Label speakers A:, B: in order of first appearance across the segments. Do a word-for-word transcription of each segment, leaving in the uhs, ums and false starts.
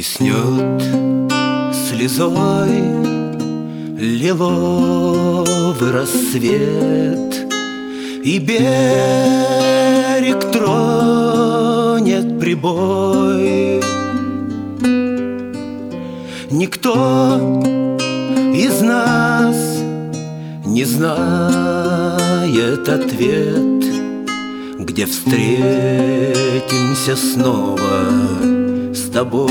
A: Блеснет слезой лиловый рассвет, и берег тронет прибой. Никто из нас не знает ответ, где встретимся снова с тобой.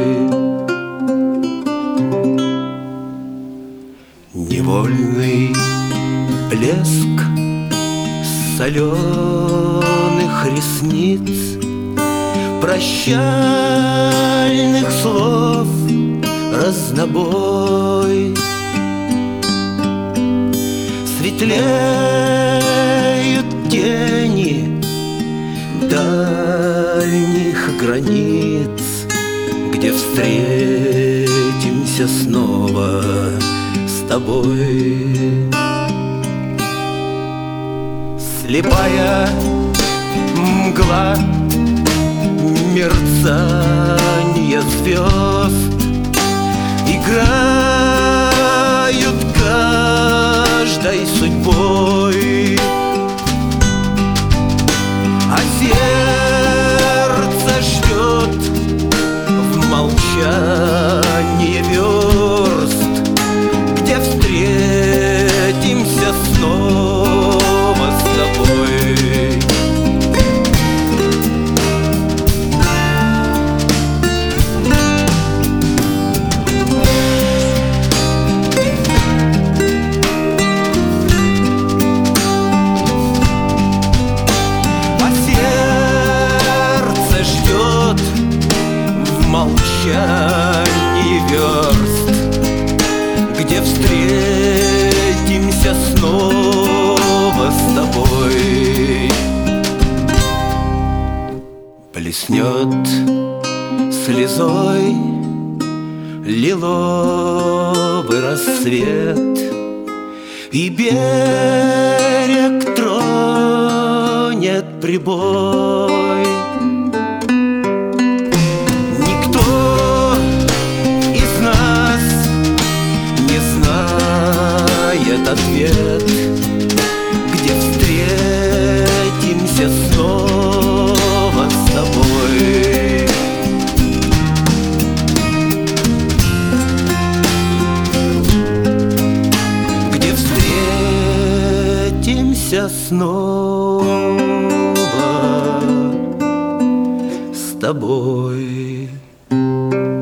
A: Невольный блеск соленых ресниц, прощальных слов разнобой. Светлеют тени дальних границ, где встретимся снова с тобой. Слепая мгла мерцания звезд играют каждой судьбой, а сердце ждет в молчании верст, где встретимся снова с тобой. Молчании верст, где встретимся снова с тобой. Блеснет слезой лиловый рассвет, и берег тронет прибой. Ответ, где встретимся снова с тобой. Где встретимся снова с тобой.